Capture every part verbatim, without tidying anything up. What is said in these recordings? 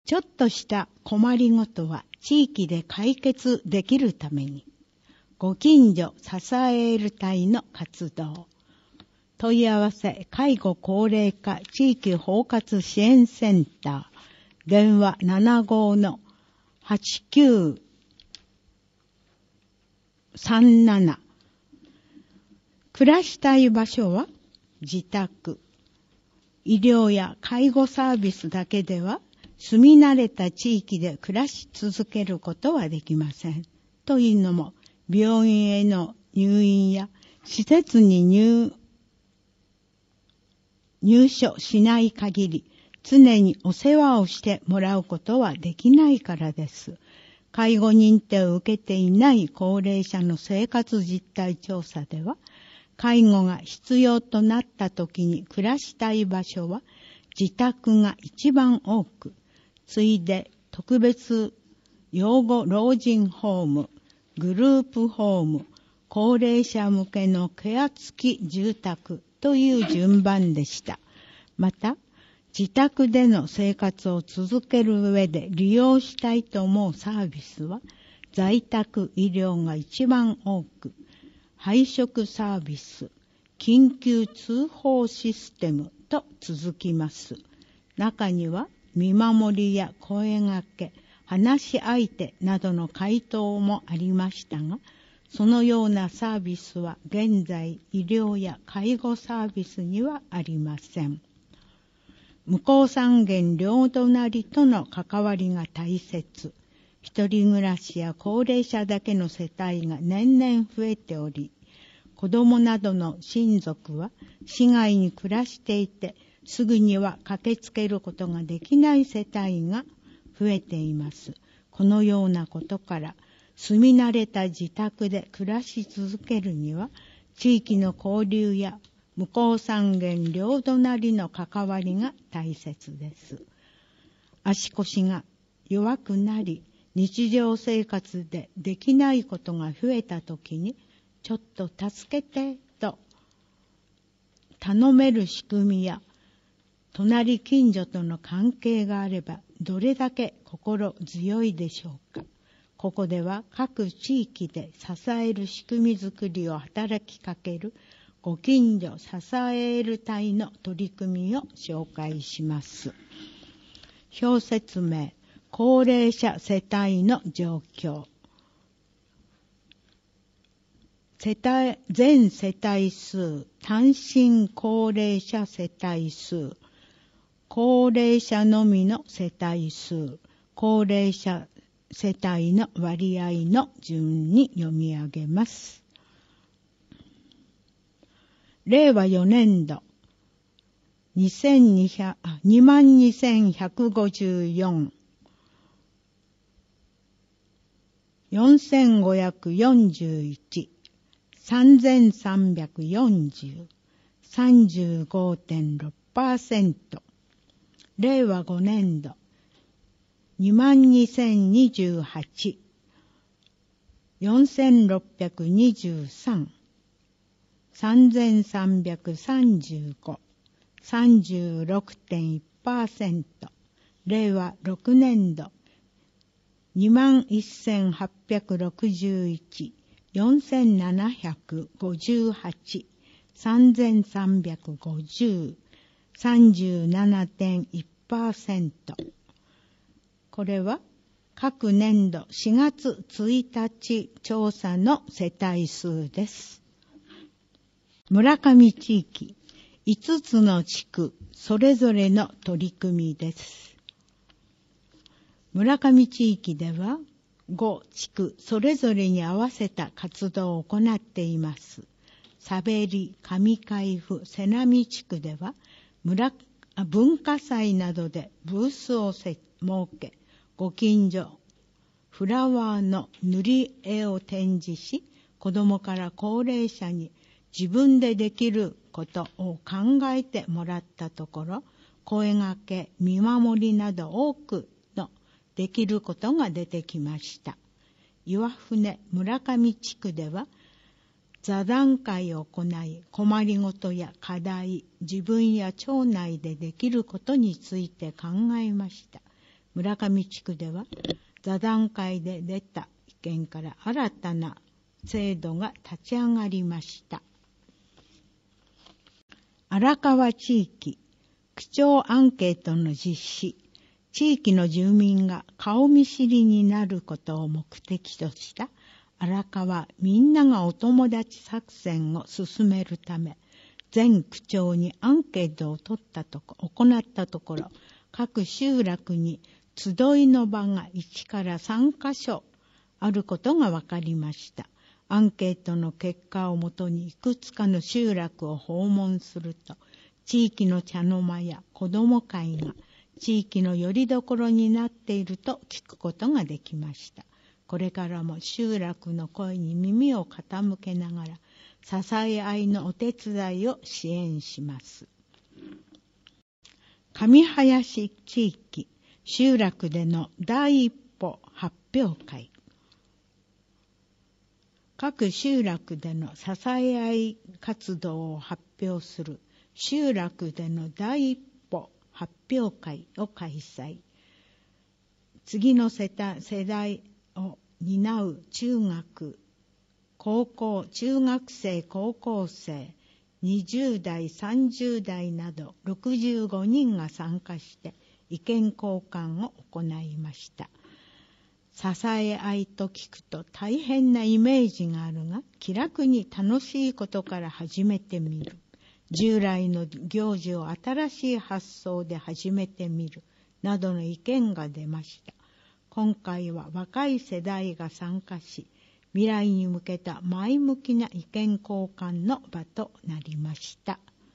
ちょっとした困りごとは地域で解決できるために、ご近所支える隊の活動、問い合わせ介護高齢化地域包括支援センター、電話 ななごー はちきゅうさんなな。暮らしたい場所は自宅。医療や介護サービスだけでは住み慣れた地域で暮らし続けることはできません。というのも、病院への入院や施設に 入, 入所しない限り、常にお世話をしてもらうことはできないからです。介護認定を受けていない高齢者の生活実態調査では、介護が必要となった時に暮らしたい場所は自宅が一番多く、次いで特別養護老人ホーム、グループホーム、高齢者向けのケア付き住宅という順番でした。また、自宅での生活を続ける上で利用したいと思うサービスは、在宅医療が一番多く、配食サービス、緊急通報システムと続きます。中には、見守りや声掛け、話し相手などの回答もありましたが、そのようなサービスは現在医療や介護サービスにはありません。向こう三軒両隣との関わりが大切。一人暮らしや高齢者だけの世帯が年々増えており、子供などの親族は市外に暮らしていて、すぐには駆けつけることができない世帯が増えています。このようなことから、住み慣れた自宅で暮らし続けるには、地域の交流や向こう三軒両隣の関わりが大切です。足腰が弱くなり、日常生活でできないことが増えたときに、ちょっと助けてと頼める仕組みや、隣近所との関係があればどれだけ心強いでしょうか。ここでは各地域で支える仕組みづくりを働きかけるご近所支える隊の取り組みを紹介します。表説明、高齢者世帯の状況。世帯全世帯数、単身高齢者世帯数、高齢者のみの世帯数、高齢者世帯の割合の順に読み上げます。れいわよねんど、にまんにせんひゃくごじゅうよん、よんせんごひゃくよんじゅういち、さんぜんさんびゃくよんじゅう、さんじゅうごてんろくパーセント。れいわごねんど、にまんにせんにじゅうはち、よんせんろっぴゃくにじゅうさん、さんぜんさんびゃくさんじゅうご、さんじゅうろくてんいちパーセント。れいわろくねんど、にまんせんはっぴゃくろくじゅういち、よんせんななひゃくごじゅうはち、さんぜんさんびゃくごじゅう、さんじゅうななてんいちパーセント。これは各年度しがつついたち調査の世帯数です。村上地域、いつつの地区それぞれの取り組みです。村上地域ではご地区それぞれに合わせた活動を行っています。さべり、上海府、瀬波地区では村文化祭などでブースを設け、ご近所フラワーの塗り絵を展示し、子どもから高齢者に自分でできることを考えてもらったところ、声掛け、見守りなど多くのできることが出てきました。岩船村上地区では座談会を行い、困りごとや課題、自分や町内でできることについて考えました。 村上地区では座談会で出た意見から新たな制度が立ち上がりました。荒川地域区長アンケートの実施、地域の住民が顔見知りになることを目的とした荒川みんながお友達作戦を進めるため、全区長にアンケートを取ったとこ行ったところ、各集落に集いの場がいちからさんカ所あることが分かりました。アンケートの結果をもとにいくつかの集落を訪問すると、地域の茶の間や子ども会が地域の拠り所になっていると聞くことができました。これからも集落の声に耳を傾けながら、支え合いのお手伝いを支援します。上林地域集落での第一歩発表会。各集落での支え合い活動を発表する集落での第一歩発表会を開催。次の世代を担う中学、高校、中学生、高校生、にじゅう代、さんじゅう代などろくじゅうごにんが参加して意見交換を行いました。支え合いと聞くと大変なイメージがあるが、気楽に楽しいことから始めてみる。従来の行事を新しい発想で始めてみる。などの意見が出ました。今回は若い世代が参加し、未来に向けた前向きな意見交換の場となりました。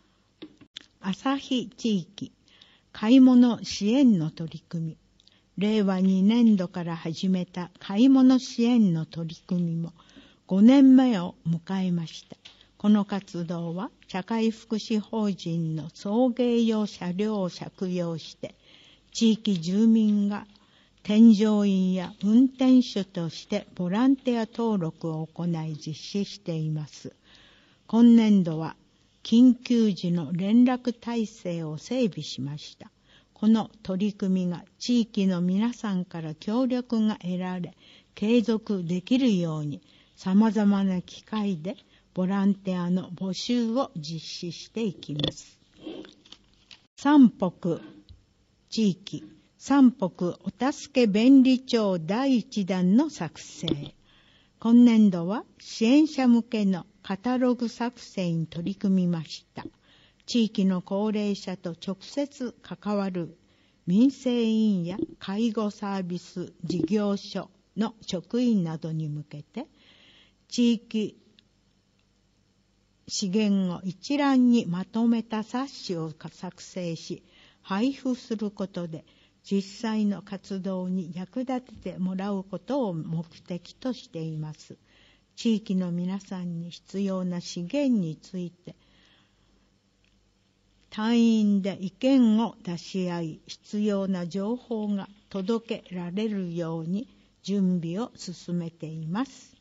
旭地域買い物支援の取り組み。れいわにねんどから始めた買い物支援の取り組みもごねんめを迎えました。この活動は社会福祉法人の送迎用車両を借用して地域住民が添乗員や運転手としてボランティア登録を行い実施しています。今年度は緊急時の連絡体制を整備しました。この取り組みが地域の皆さんから協力が得られ、継続できるように様々な機会でボランティアの募集を実施していきます。三北地域三北お助け便利帳だいいち弾の作成。今年度は支援者向けのカタログ作成に取り組みました。地域の高齢者と直接関わる民生委員や介護サービス事業所の職員などに向けて、地域資源を一覧にまとめた冊子を作成し、配布することで、実際の活動に役立ててもらうことを目的としています。地域の皆さんに必要な資源について、単位で意見を出し合い、必要な情報が届けられるように準備を進めています。